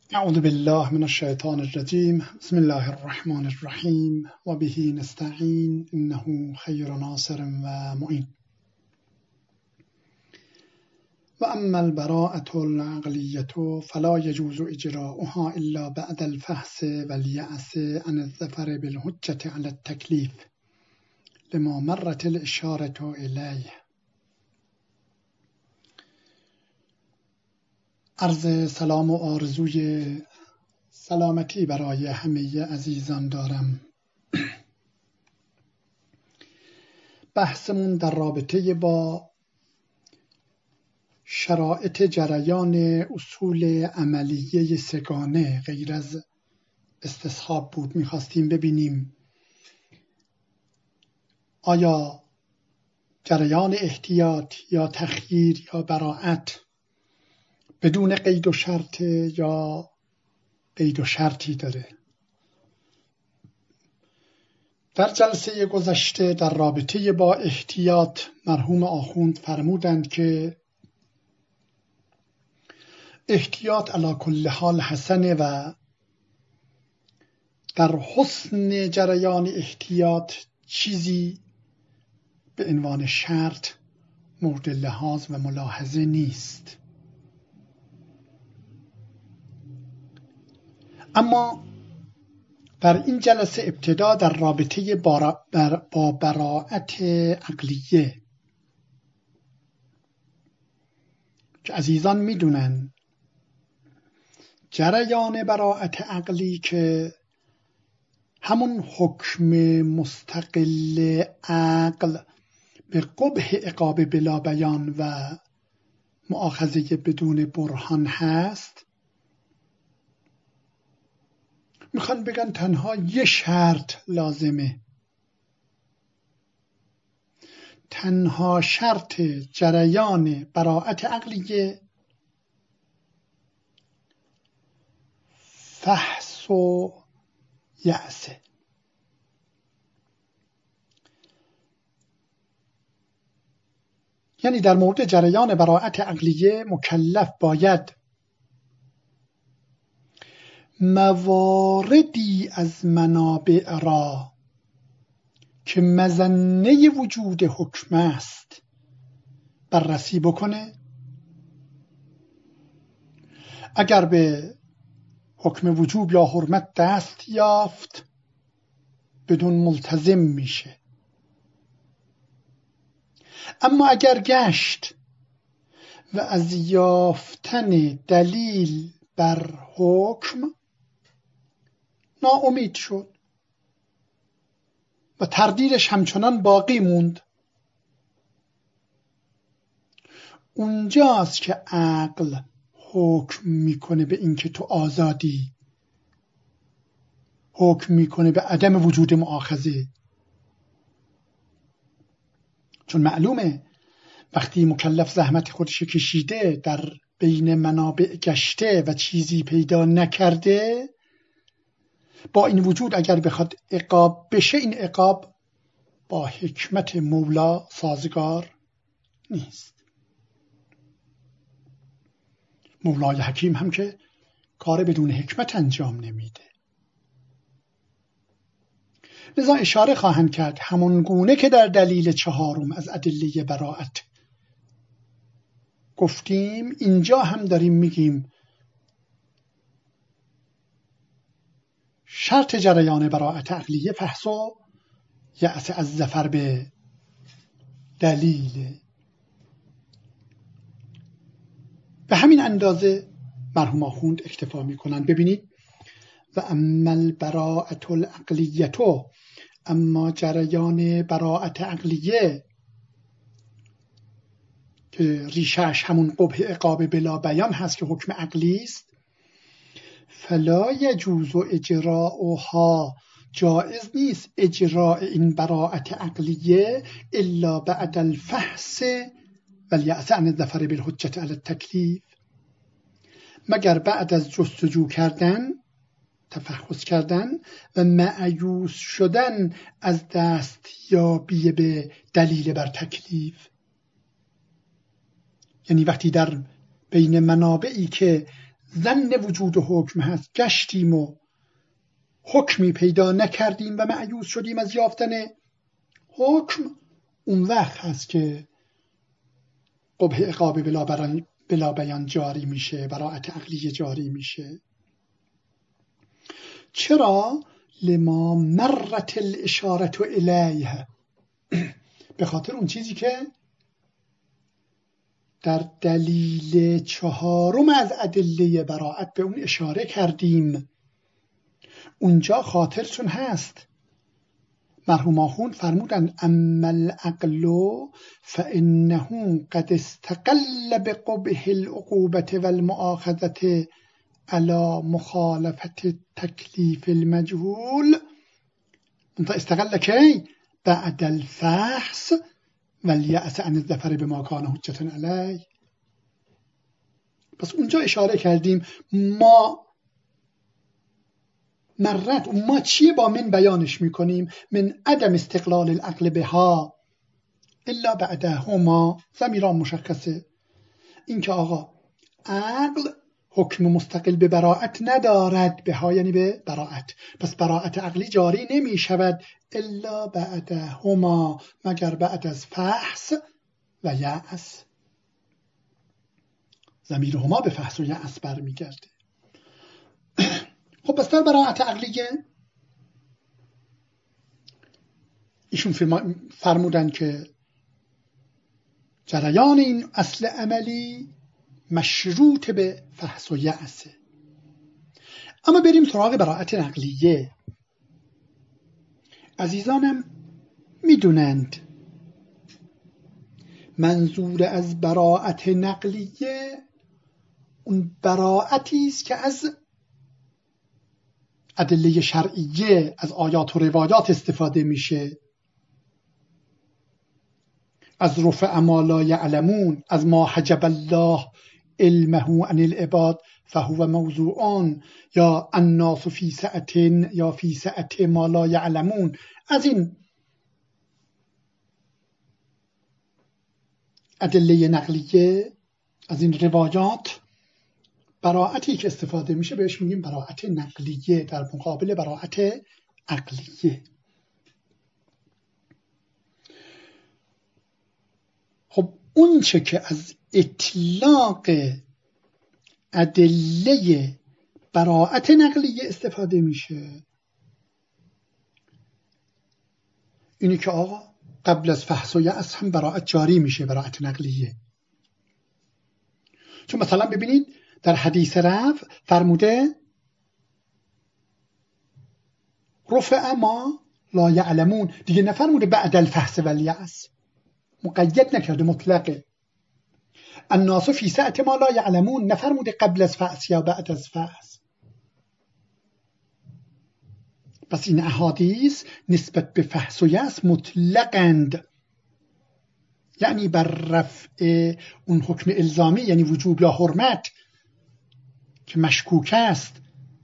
اعوذ بالله من الشیطان الرجیم بسم الله الرحمن الرحیم و به نستعین انه خیر ناصر و معین و اما البراءة العقلیة فلا یجوز اجراؤها الا بعد الفحص والیأس عن الظفر بالحجة على التکلیف لما مرت الاشارة الیه. عرض سلام و آرزوی سلامتی برای همه عزیزان دارم. بحثمون در رابطه با شرایط جریان اصول عملیه سگانه غیر از استصحاب بود. میخواستیم ببینیم آیا جریان احتیاط یا تخییر یا براءت بدون قید و شرط یا قید و شرطی داره. در جلسه گذشته در رابطه با احتیاط مرحوم آخوند فرمودند که احتیاط علی کل حال حسنه و در حسن جریان احتیاط چیزی به عنوان شرط مورد لحاظ و ملاحظه نیست. اما در این جلسه ابتدا در رابطه با براءت عقلیه که عزیزان میدونن جریان براءت عقلی که همون حکم مستقل عقل به قبح عقاب بلا بیان و مؤاخذه بدون برهان هست، میخوان بگن تنها یه شرط لازمه. تنها شرط جریان براءت عقلیه فحص و یأسه. یعنی در مورد جریان براءت عقلیه مکلف باید مواردی از منابع را که مظنه وجود حکم است بررسی بکنه. اگر به حکم وجوب یا حرمت دست یافت بدون ملتزم میشه. اما اگر گشت و از یافتن دلیل بر حکم ناامید شد و تردیدش همچنان باقی موند، اونجاست که عقل حکم میکنه به اینکه تو آزادی، حکم میکنه به عدم وجود مؤاخذه. چون معلومه وقتی مکلف زحمت خودش کشیده در بین منابع گشته و چیزی پیدا نکرده، با این وجود اگر بخواد عقاب بشه این عقاب با حکمت مولا سازگار نیست. مولای حکیم هم که کار بدون حکمت انجام نمیده. لذا اشاره خواهند کرد همون گونه که در دلیل چهارم از ادله براءت گفتیم، اینجا هم داریم میگیم شرط جریان براءت عقلیه فحص و یأس از ظفر به دلیل. به همین اندازه مرحوم آخوند اکتفا میکنن. ببینید و اما البراءة العقلیه، اما جریان براءت عقلیه که ریشش همون قبح عقاب بلا بیان هست که حکم عقلی است، فلا یجوز اجراؤها، جائز نیست اجراء این براءت عقلیه الا بعد الفحص والیأس عن الظفر بالحجة علی التکلیف، مگر بعد از جستجو کردن، تفحص کردن و مأیوس شدن از دستیابی به دلیل بر تکلیف. یعنی وقتی در بین منابعی که ظن وجود حکم هست گشتیم و حکمی پیدا نکردیم و مأیوس شدیم از یافتن حکم، اون وقت هست که قبح عقاب بلا بیان جاری میشه، براءت عقلی جاری میشه. چرا؟ لما مرت الاشاره الیه، به خاطر اون چیزی که در دلیل 4 از ادله براءت به اون اشاره کردیم. اونجا خاطرتون هست مرحوم آخوند فرمودن اما العقل فانه قد استقل بقبح العقوبة والمؤاخذة على مخالفة تکلیف المجهول. انت استقل کی؟ بعد الفحص والیأس عن الظفر بما کان حجة علیه. پس اونجا اشاره کردیم ما مرت، ما چیه با من بیانش میکنیم؟ من عدم استقلال العقل بها الا بعدهما، ضمیران مشخصه. این که آقا عقل حکم مستقل به براءت ندارد، بها یعنی به براءت، پس براءت عقلی جاری نمی شود الا بعدهما، مگر بعد از فحص و یأس. ضمیر هما به فحص و یأس برمیگرده. خب پس در براءت عقلیه ایشون فرمودن که جریان این اصل عملی مشروط به فحص و یأسه. اما بریم سراغ براءت نقلیه. عزیزانم میدونند منظور از براءت نقلیه اون براءتی است که از ادله شرعیه، از آیات و روایات استفاده میشه، از رفع ما لا یعلمون، از ما حجب الله علمه عن العباد فهو موضوعان، یا الناس فی سعة یا فی سعة ما لا یعلمون. از این ادله نقلیه، از این روایات براءتی که استفاده میشه بهش میگیم براءت نقلیه در مقابل براءت عقلیه. خب اون چه که از اطلاق ادله براءت نقلیه استفاده میشه اینی که آقا قبل از فحص و یأس هم براءت جاری میشه، براءت نقلیه. چون مثلا ببینید در حدیث رفع فرموده رفع ما لا یعلمون، دیگه نفرموده بعد الفحص و الیأس، مقید نکرده، مطلقه. الناس فی سعة ما لا یعلمون، نفرموده قبل از فحص یا بعد از فحص. پس این احادیث نسبت به فحص و یأس مطلقند، یعنی بر رفع اون حکم الزامی، یعنی وجوب یا حرمت که مشکوک است،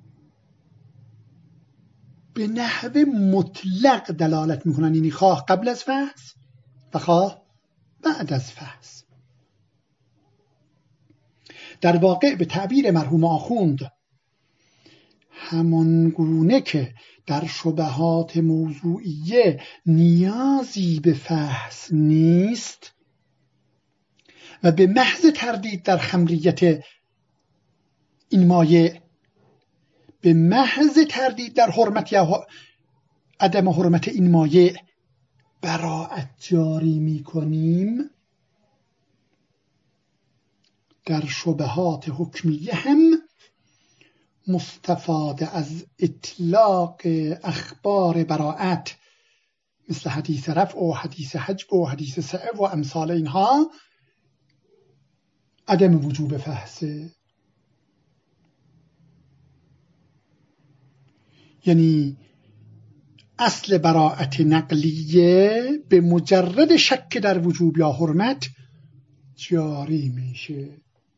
به نحو مطلق دلالت میکنن، یعنی خواه قبل از فحص و خواه بعد از فحص. در واقع به تعبیر مرحوم آخوند همان گونه که در شبهات موضوعیه نیازی به فحص نیست و به محض تردید در خمریت این مایه، به محض تردید در حرمت یا عدم حرمت این مایه براءت جاری می کنیم، در شبهات حکمیه هم مستفاده از اطلاق اخبار براءت مثل حدیث رفع و حدیث حجب و حدیث سعه و امثال اینها عدم وجوب فحصه. یعنی اصل براءت نقلیه به مجرد شک در وجوب یا حرمت جاری میشه.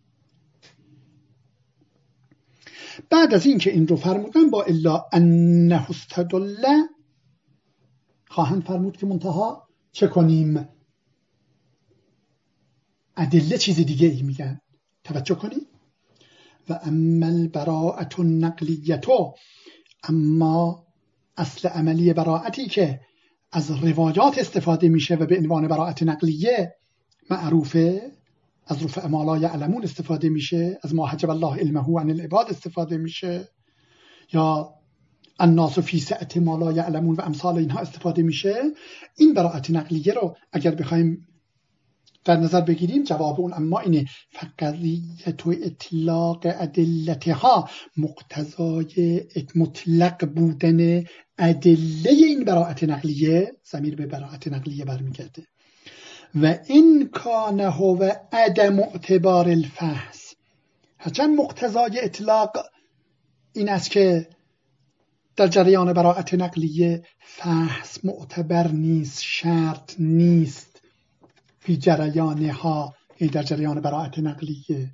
بعد از این که این رو فرمودن با الا انه استدل، خواهند فرمود که منتها چه کنیم؟ ادله چیز دیگه ای میگن. توجه کنید و اما البراءة النقلیه، اما اصل عملی براءتی که از روایات استفاده میشه و به عنوان براءت نقلیه معروفه، از رفع ما لا یعلمون استفاده میشه، از ما حجب الله علمه عن العباد استفاده میشه، یا الناس فی سعة ما لا یعلمون و امثال اینها استفاده میشه. این براءت نقلیه رو اگر بخوایم در نظر بگیریم، جواب اون اما اینه: فقضیت و اطلاق ادلتها، مقتضای مطلق بودن ادله این براءت نقلیه، ضمیر به براءت نقلیه برمیگرده، و این کان هو عدم اعتبار الفحص، هرچند مقتضای اطلاق این است که در جریان براءت نقلیه فحص معتبر نیست، شرط نیست فی جریانها، این در جریان براءت نقلیه.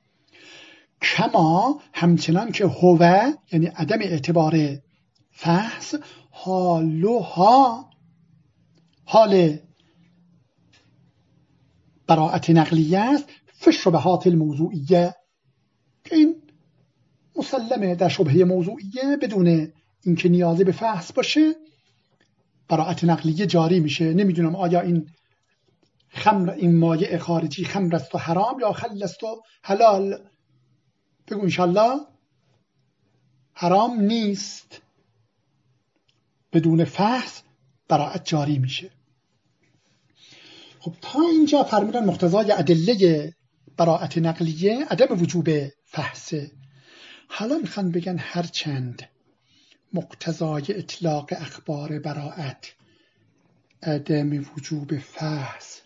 کما همچنان که هو یعنی عدم اعتبار فحص حالها، حال براءت نقلیه است، فی الشبهات الموضوعیه، که این مسلمه در شبهه موضوعیه بدون اینکه نیازی به فحص باشه براءت نقلیه جاری میشه. نمیدونم آیا این خمر، این مایع خارجی خمر است و حرام یا خل است و حلال، بگو انشالله حرام نیست، بدون فحص براءت جاری میشه. خب تا اینجا فرمودن مقتضای ادله براءت نقلیه عدم وجوب فحصه. حالا میخوان بگن هرچند مقتضای اطلاق اخبار براءت عدم وجوب فحص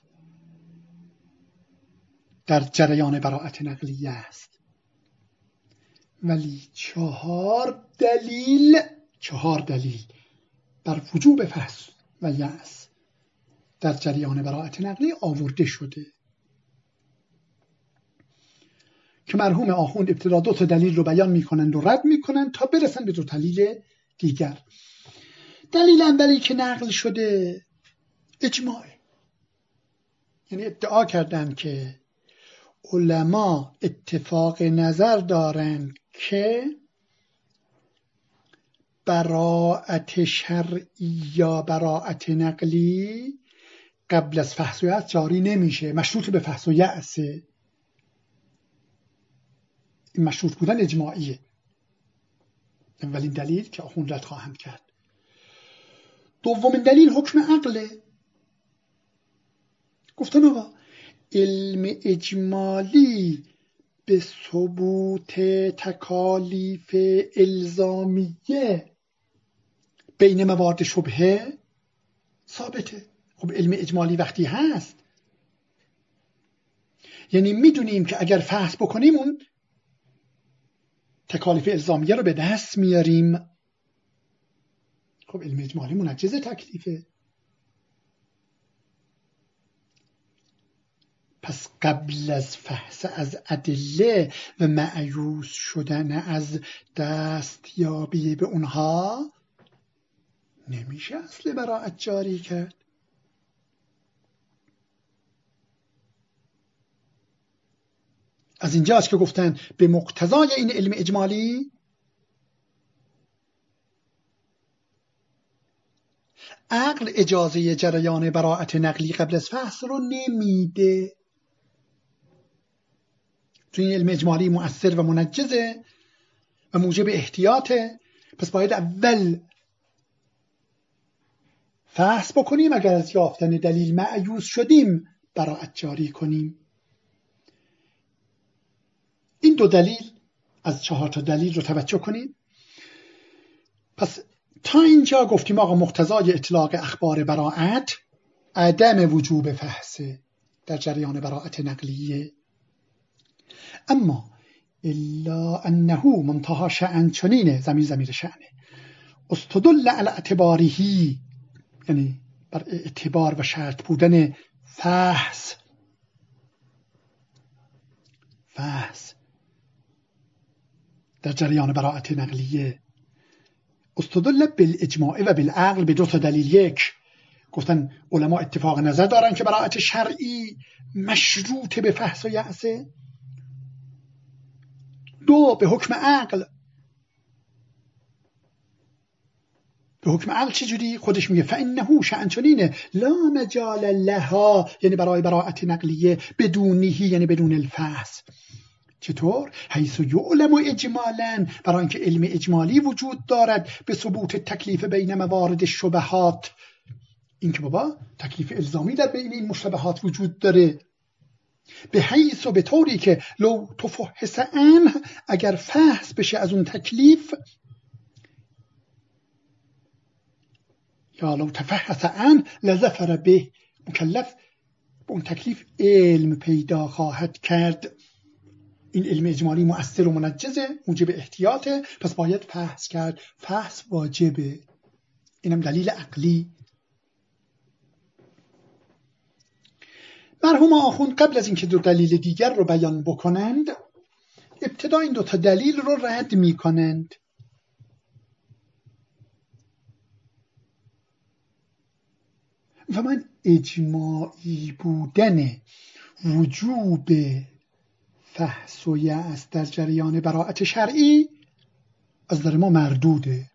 در جریان براءت نقلیه است، ولی چهار دلیل بر وجوب فحص و یأس در جریان براءت نقلی آورده شده که مرحوم آخوند ابتدا 2 دلیل رو بیان میکنند و رد میکنند تا برسن به 2 دلیل دیگر. دلیل اولی که نقل شده اجماع، یعنی ادعا کردند که علما اتفاق نظر دارند که براءت شرعی یا براءت نقلی قبل از فحص و یأس جاری نمیشه، مشروط به فحص و یأسه. این مشروط بودن اجماعیه. اولین دلیل که آخوند رد خواهند کرد. دومین دلیل حکم عقله. گفتن آقا علم اجمالی به ثبوت تکالیف الزامیه بین موارد شبهه ثابته. خب علم اجمالی وقتی هست یعنی میدونیم که اگر فحص بکنیم اون تکالیف الزامیه رو به دست میاریم. خب علم اجمالی منجز تکلیفه. پس قبل از فحص از ادله و مأیوس شدن از دستیابی به اونها نمیشه اصل براءت جاری کرد. از اینجاست که گفتن به مقتضای این علم اجمالی عقل اجازه جریان براءت نقلی قبل از فحص رو نمیده. تو این علم اجمالی مؤثر و منجزه و موجب احتیاطه، پس باید اول فحص بکنیم، اگر از یافتن دلیل مأیوس شدیم براءت جاری کنیم. این 2 دلیل از 4 دلیل رو توجه کنیم. پس تا اینجا گفتیم آقا مقتضای اطلاق اخبار براءت عدم وجوب فحص در جریان براءت نقلیه. اما الا انه منتهى شأن چنینه، ضمیر شأنه، استدل علی اعتبارهی، یعنی بر اعتبار و شرط بودن فحص در جریان براءت نقلیه. استدل بالاجماع و بالعقل به 2 دلیل. یک، گفتن علما اتفاق نظر دارن که براءت شرعی مشروط به فحص و یأسه. دو به حکم عقل. به حکم عقل چجوری؟ خودش میگه فانه شأن چنینه لا مجال لها، یعنی برای براءت نقلیه، بدونیه یعنی بدون الفحص. چطور؟ حیث یعلم اجمالا، برای اینکه علم اجمالی وجود دارد به ثبوت تکلیف بین موارد الشبهات، اینکه بابا تکلیف الزامی در بین این مشتبهات وجود داره. به حیث و به طوری که لو تفحص عنه، اگر فحص بشه از اون تکلیف، یا لو تفحص عنه لظفر به، مکلف به اون تکلیف علم پیدا خواهد کرد. این علم اجمالی مؤثر و منجزه، موجب احتیاطه، پس باید فحص کرد. فحص واجبه. اینم دلیل عقلی. مرحوم آخوند قبل از اینکه دو دلیل دیگر رو بیان بکنند، ابتدا این دو تا دلیل رو رد می کنند. و من اجماعی بودن وجوب فحص و یأس در جریان براءت شرعی از نظر ما مردوده.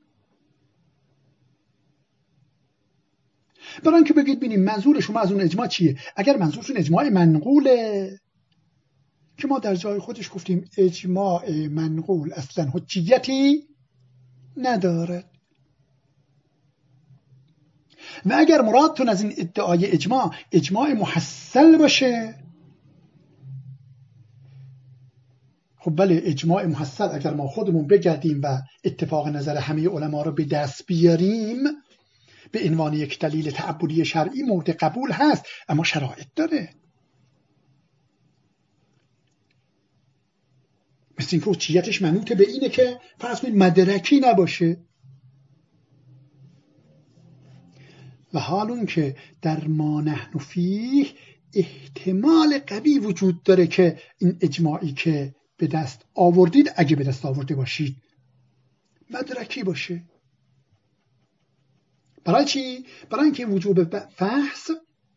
برای اینکه بگید بینیم منظور شما از اون اجماع چیه. اگر منظورتون اجماع منقوله که ما در جای خودش گفتیم اجماع منقول اصلا حجیتی ندارد، و اگر مرادتون از این ادعای اجماع محصل باشه، خب بله اجماع محصل اگر ما خودمون بگردیم و اتفاق نظر همه علما رو به دست بیاریم به عنوان یک دلیل تعبدی شرعی مورد قبول هست، اما شرایط داره. مثل اینکه حجیتش منوط به اینه که فرض کنید مدرکی نباشه، و حال اون که در ما نحن فیه احتمال قوی وجود داره که این اجماعی که به دست آوردید، اگه به دست آورده باشید، مدرکی باشه. برای چی؟ برای اینکه وجوب فحص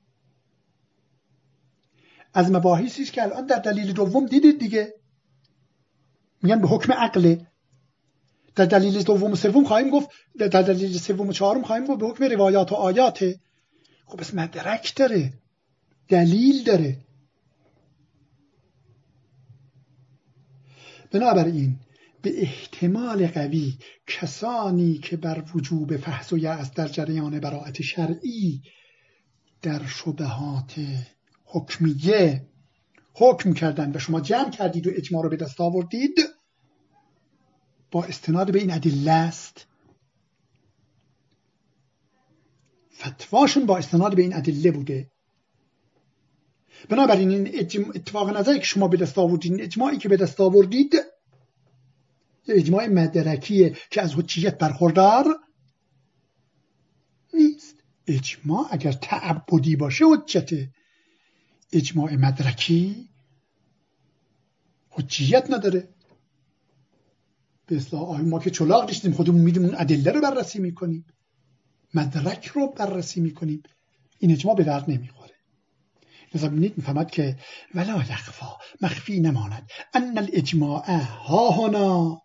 از مباحثی است که الان در دلیل دوم دیدید دیگه، میگن به حکم عقله. در دلیل دوم و سوم خواهیم گفت، در دلیل سوم و چهارم خواهیم گفت به حکم روایات و آیاته. خب بس مدرک داره، دلیل داره. بنابراین به احتمال قوی کسانی که بر وجوب فحص و یأس در جریان براءت شرعی در شبهات حکمیه حکم کردن و شما جمع کردید و اجماع رو به دست آوردید، با استناد به این ادله است. فتواشون با استناد به این ادله بوده. بنابراین این اتفاق نظری که شما به دست آوردید، اجماعی که به دست آوردید، اجماع مدرکیه که از حجیت برخوردار نیست. اجماع اگر تعبدی باشه حجته، اجماع مدرکی حجیت نداره. به اصطلاح ما که چلاق ریختیم خودمون میدیم اون ادله رو بررسی میکنیم، مدرک رو بررسی میکنیم، این اجماع به درد نمیخوره. لذا ببینید میفهمد که ولا یخفا، مخفی نماند، ان الاجماع ها هنا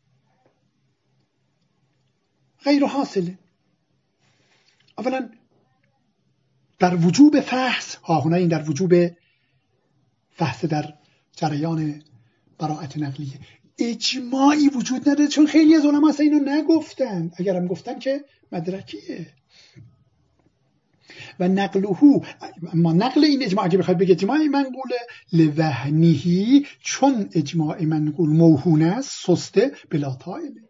غیر حاصله. اولا در وجوب فحص، ها هنا این در وجوب فحص در جریان براءت نقلیه، اجماعی وجود نداره، چون خیلی از علما اصلا اینو نگفتن. اگر هم گفتن که مدرکیه. و نقله، اما نقل این اجماع اگه بخواید بگه اجماع منقوله لوهنیهی، چون اجماع منقول موهون است، سسته، بلا طائله،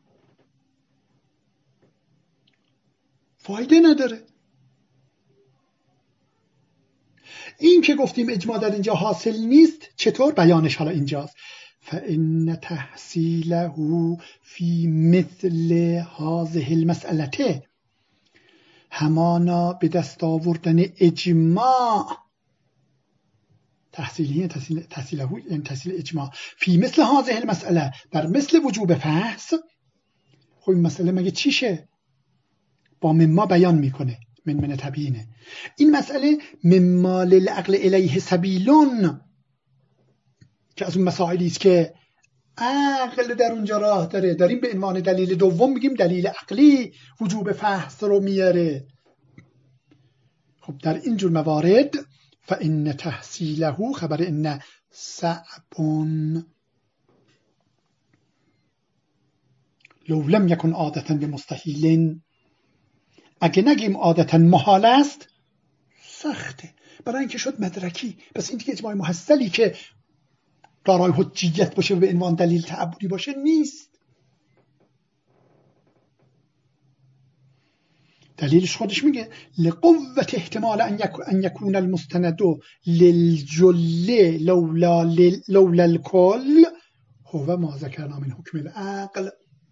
فایده نداره. این که گفتیم اجماع در اینجا حاصل نیست، چطور بیانش حالا اینجاست؟ فإن تحصیله فی مثل هذه المسئله، همانا به دست آوردن اجماع، تحصیله یعنی تحصیل اجماع، فی مثل هذه المسئله، در مثل وجوب فحص. خب این مسئله مگه چیشه؟ با مما بیان میکنه، من تبیینه. این مسئله مما للعقل الیه سبیلون، که از اون مسائلی است که عقل در اونجا راه داره. داریم به عنوان دلیل دوم میگیم دلیل عقلی وجوب فحص رو میاره. خب در اینجور موارد فإن تحصیله خبر ان صعب لو لم یکن عادتا بمستحیل، اگه نگیم عادتا محال است سخته، برای اینکه شد مدرکی. پس این دیگه اجماع محصلی که دارای حجیت باشه و به عنوان دلیل تعبدی باشه نیست. دلیلش خودش میگه لقوت احتمال ان یکون المستند للجله لولا الکل هو ما ذکرنا من حکم العقل.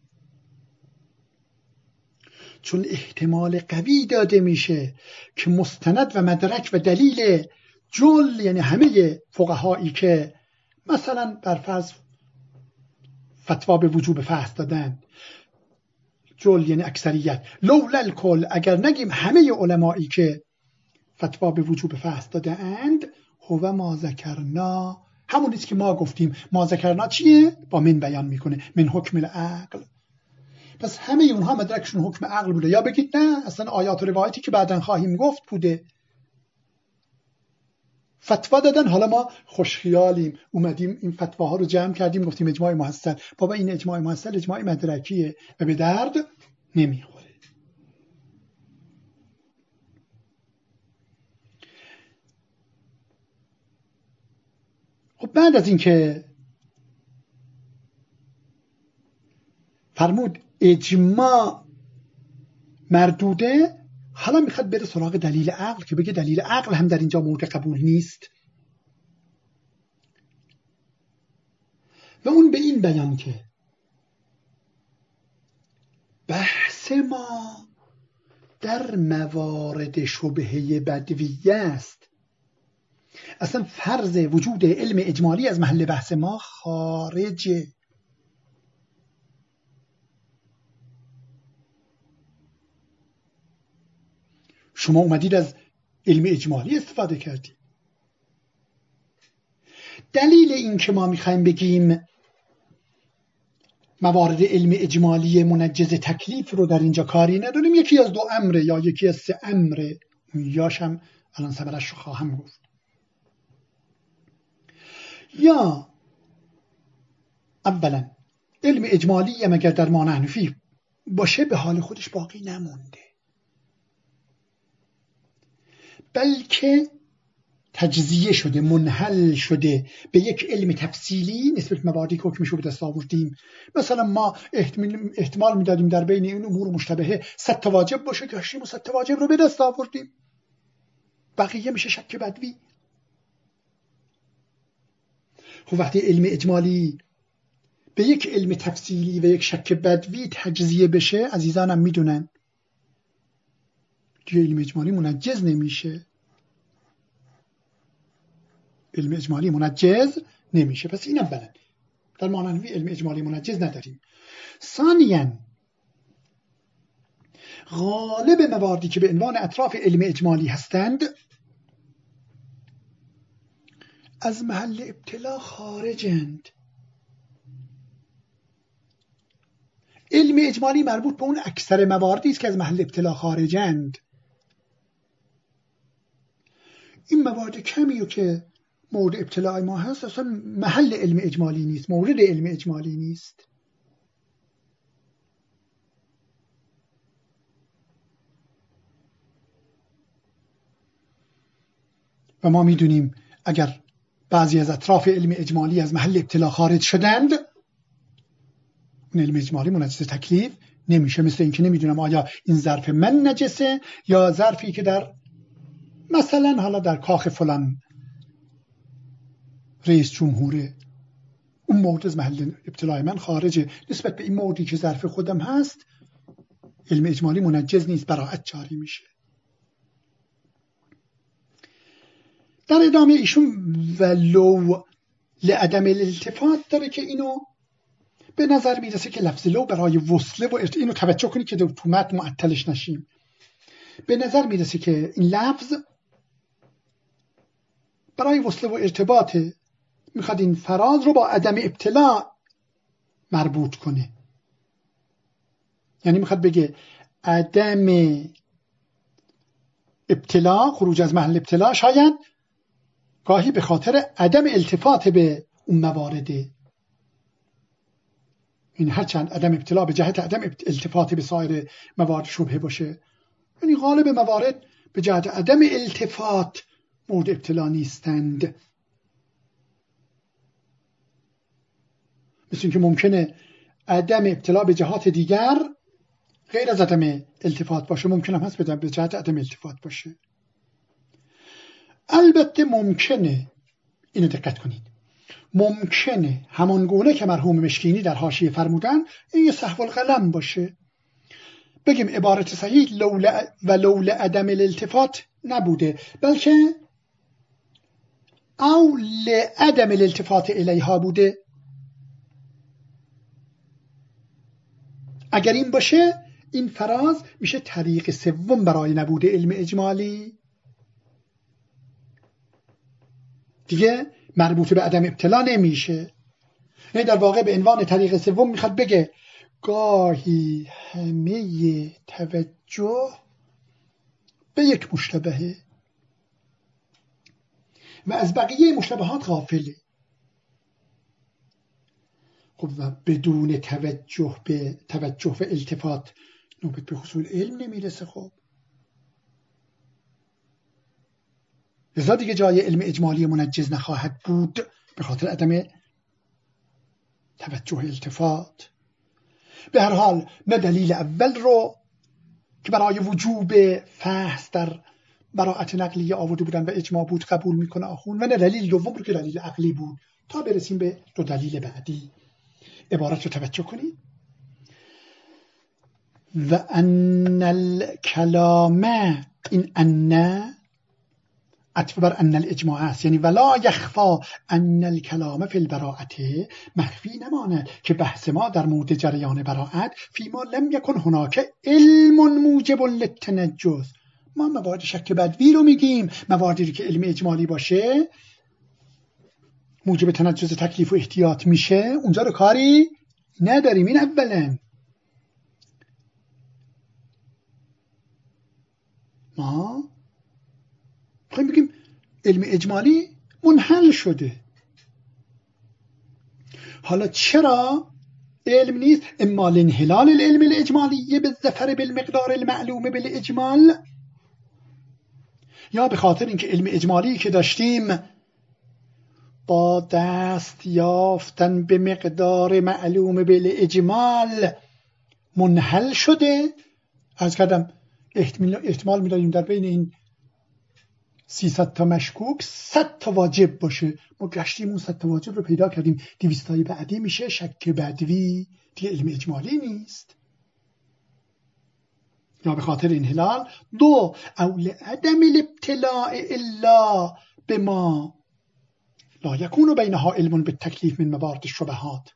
چون احتمال قوی داده میشه که مستند و مدرک و دلیل جل، یعنی همه فقهایی که مثلا بر فرض فتوا به وجوب فحص دادن، جل یعنی اکثریت، لولا الکل اگر نگیم همه علمایی که فتوا به وجوب فحص داده اند، هو ما ذکرنا، همون نیست که ما گفتیم. ما ذکرنا چیه؟ با من بیان میکنه، من حکم العقل. پس همه اونها مدرکشون حکم عقل بوده. یا بگید نه اصلا آیات و روایتی که بعداً خواهیم گفت بوده، فتوا دادن، حالا ما خوشخیالیم اومدیم این فتواها رو جمع کردیم گفتیم اجماع محصل. بابا این اجماع محصل اجماع مدرکیه و به درد نمیخوره. خب بعد از این که فرمود اجماع مردوده، حالا میخواد بره سراغ دلیل عقل که بگه دلیل عقل هم در اینجا مورد قبول نیست. و اون به این بیان که بحث ما در موارد شبهه بدویه است. اصلا فرض وجود علم اجمالی از محل بحث ما خارجه. شما اومدید از علم اجمالی استفاده کردید. دلیل این که ما میخوایم بگیم موارد علم اجمالی منجز تکلیف رو در اینجا کاری نداریم، یکی از دو امره یا یکی از سه امره، یاش هم الان سبرش رو خواهم گفت. یا اولا علم اجمالی مگر در معنی حنفی باشه به حال خودش باقی نمونده، بلکه تجزیه شده، منحل شده به یک علم تفصیلی نسبت مواردی که حکمش رو به دست آوردیم. مثلا ما احتمال میدادیم در بین این امور مشتبهه 100 تا واجب باشه، داشتیم و 100 تا واجب رو به دست آوردیم، بقیه میشه شک بدوی. خب وقتی علم اجمالی به یک علم تفصیلی و یک شک بدوی تجزیه بشه، عزیزانم میدونن دیگه علم اجمالی منجز نمیشه. علم اجمالی منجز نمیشه. پس اینم بلند در معنی علم اجمالی منجز نداریم. ثانیاً غالب مواردی که به عنوان اطراف علم اجمالی هستند از محل ابتلا خارجند. علم اجمالی مربوط به اون اکثر مواردی است که از محل ابتلا خارجند. این موارد کمی که مورد ابتلاع ما هست اصلا محل علم اجمالی نیست، مورد علم اجمالی نیست. و ما میدونیم اگر بعضی از اطراف علم اجمالی از محل ابتلا خارج شدند، اون علم اجمالی منجز تکلیف نمیشه. مثل اینکه نمیدونم آیا این ظرف من نجسه یا ظرفی که در مثلا حالا در کاخ فلان رئیس جمهوره، اون مورد از محل ابتلاع من خارجه. نسبت به این موردی که ظرف خودم هست علم اجمالی منجز نیست، براءت جاری میشه. در ادامه ایشون ولو لعدم الالتفات داره که اینو به نظر میرسه که لفظ لو برای وصله و اینو توجه کنید که تو متن معطلش نشیم. به نظر میرسه که این لفظ برای وصله و ارتباطه، میخواد این فراز رو با عدم ابتلا مربوط کنه. یعنی میخواد بگه عدم ابتلا، خروج از محل ابتلا، شاید گاهی به خاطر عدم التفات به اون موارده. این هرچند عدم ابتلا به جهت عدم التفات به سایر موارد شبهه باشه، یعنی غالب موارد به جهت عدم التفات مورد ابتلا نیستند. مثل اینکه ممکنه عدم ابتلا به جهات دیگر غیر از عدم التفات باشه، ممکن هم هست به جهت عدم التفات باشه. البته ممکنه، اینو دقت کنید، ممکنه همان گونه که مرحوم مشکینی در حاشیه فرمودن این یه سهو القلم باشه، بگیم عبارت صحیح لولا عدم الالتفات نبوده، بلکه او لعدم الالتفات الیها بوده. اگر این باشه این فراز میشه طریق سوم برای نبود علم اجمالی، دیگه مربوط به عدم ابتلا نمیشه. یعنی در واقع به عنوان طریق سوم میخواد بگه گاهی همه توجه به یک مشتبهه و از بقیه مشتبهات غافله. خب و بدون توجه و التفات نوبت به حصول علم نمیرسه. خب لذا دیگه جای علم اجمالی منجز نخواهد بود به خاطر عدم توجه التفات. به هر حال نه دلیل اول رو که برای وجوب فحص در براءت نقلیه آورده بودن و اجماع بود قبول میکنه آخون، و نه دلیل دوم رو که دلیل عقلی بود، تا برسیم به دو دلیل بعدی. عبارت رو توجه کنید. و ان الکلام، این ان عطف بر ان الاجماع است، یعنی ولا یخفا ان الکلام فی البراءت، مخفی نماند که بحث ما در مورد جریان براءت فیما لم یکن هناک علم موجب للتنجس. ما موارد شک بدوی رو میگیم، مواردی که علم اجمالی باشه موجب تنجس تکلیف و احتیاط میشه، اونجا رو کاری نداریم. این اولا. ما خواهیم بگیم علم اجمالی منحل شده. حالا چرا علم نیست؟ اما لانحلال العلم الاجمالی بالظفر بالمقدار المعلوم بالاجمال، یا به خاطر اینکه علم اجمالی که داشتیم با دست یافتن به مقدار معلوم بالاجمال منحل شده. عرض کردم احتمال می‌دادیم در بین این 300 تا مشکوک 100 تا واجب باشه. ما گشتیم اون 100 تا واجب رو پیدا کردیم. 200 تای بعدی میشه شک بدوی، دیگه علم اجمالی نیست. یا به خاطر انحلال. دو، او لعدم الابتلاء الا بما لا یکون بینها علم بالتکلیف من موارد الشبهات.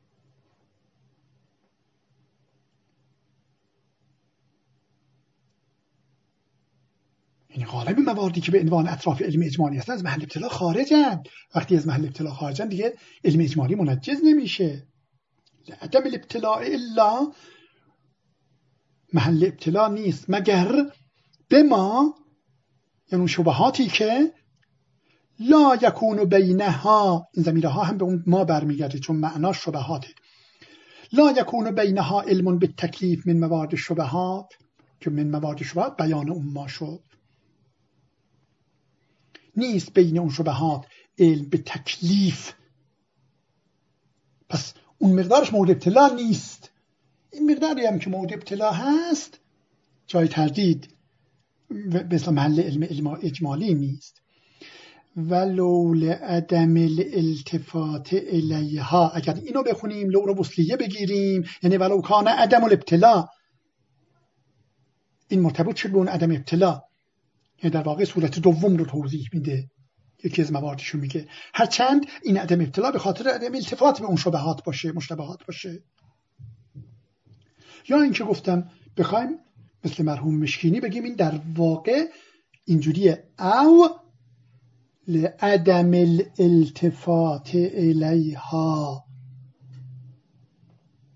این غالب مواردی که به عنوان اطراف علم اجمالی هستن از محل ابتلا خارجن. وقتی از محل ابتلا خارجن دیگه علم اجمالی منجز نمیشه. عدم الابتلاء الا محل ابتلا نیست مگر به ما، یعنی شبهاتی که لا یکون بینها، این ضمیرها هم به اون ما برمیگرده چون معناش شبهاته. لا یکون بینها علم بالتکلیف من موارد الشبهات، که من موارد الشبهات بیان اون ما شد. نیست بین اون شبهات علم به تکلیف، پس اون مقدارش مورد ابتلا نیست. این مقداری هم که مورد ابتلا هست جای تردید به محل علم اجمالی نیست. ولو لعدم الالتفات الیها، اگر اینو بخونیم لو رو وصلیه بگیریم، یعنی ولو کان عدم الابتلا، این مرتبط شد به اون عدم ابتلا، یعنی در واقع صورت دوم رو توضیح میده، یکی از مواردشو میگه. هرچند این عدم ابتلا به خاطر عدم التفات به اون شبهات باشه، مشتبهات باشه. یا اینکه گفتم بخوایم مثل مرحوم مشکینی بگیم این در واقع اینجوریه، او لعدم الالتفات الیها،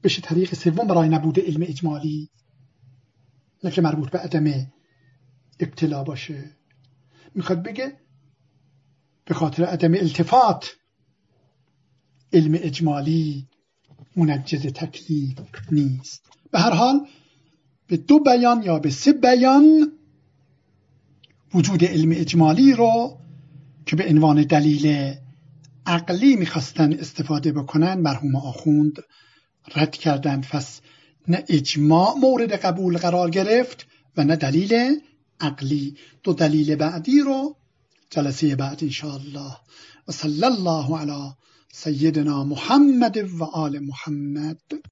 بشه طریق سوم برای نبود علم اجمالی، نه که مربوط به عدم ابتلا باشه. میخواد بگه به خاطر عدم التفات علم اجمالی منجز تکلیف نیست. به هر حال به 2 بیان یا به 3 بیان وجود علم اجمالی رو که به عنوان دلیل عقلی میخواستن استفاده بکنن مرحوم آخوند رد کردن. پس نه اجماع مورد قبول قرار گرفت و نه دلیل عقلی. 2 دلیل بعدی رو جلسه بعد انشاءالله. و صلی الله علی سیدنا محمد و آل محمد.